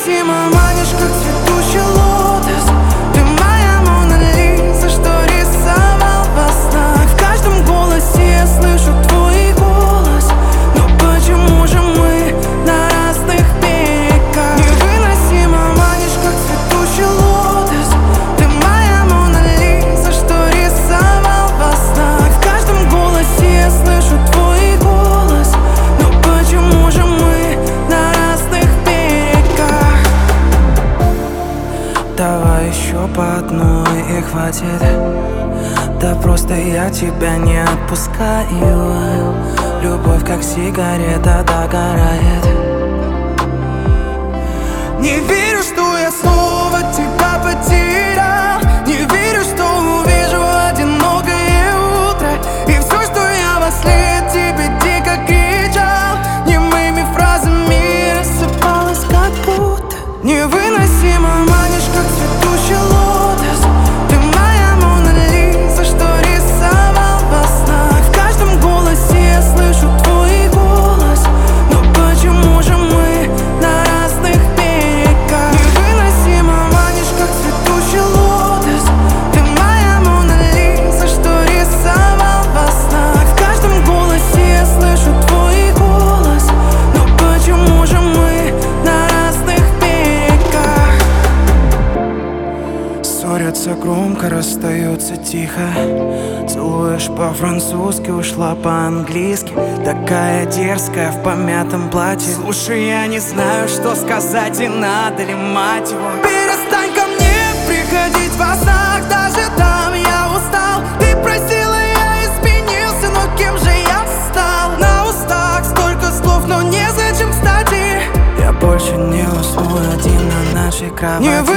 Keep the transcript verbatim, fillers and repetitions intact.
Невыносимо манишь, как цветущий лотос. Ты моя Мона Лиза, что рисовал во снах. В каждом голосе я слышу твой голос. Но почему же мы на разных берегах? Невыносимо манишь, как цветущий лотос. Ты моя Мона Лиза, что рисовал во снах. В каждом голосе я слышу твой голос. Но почему же мы на разных берегах? Давай еще по одной и хватит. Да просто я тебя не отпускаю. Любовь как сигарета догорает. Не верю, что я снова тебя потерял. Не верю, что увижу одинокое утро. И все, что я во след тебе дико кричал, немыми фразами рассыпалось как будто. Невыносимо манишь, как цветущий лотос. Ты моя Мона Лиза, что рисовал во снах. В каждом голосе я слышу твой голос. Но почему же мы на разных берегах? Невыносимо манишь, как цветущий лотос. Ты моя Мона Лиза, что рисовал во снах. В каждом голосе я слышу твой голос. Но почему же мы на разных берегах? Ссорятся громко, расстаются тихо. Целуешь по-французски, ушла по-английски. Такая дерзкая в помятом платье. Слушай, я не знаю, что сказать, и надо ли, мать его. Перестань ко мне приходить во снах. Даже там я устал. Ты просила, я изменился, но кем же я стал? На устах столько слов, но незачем, кстати. Я больше не усну один на нашей кровати.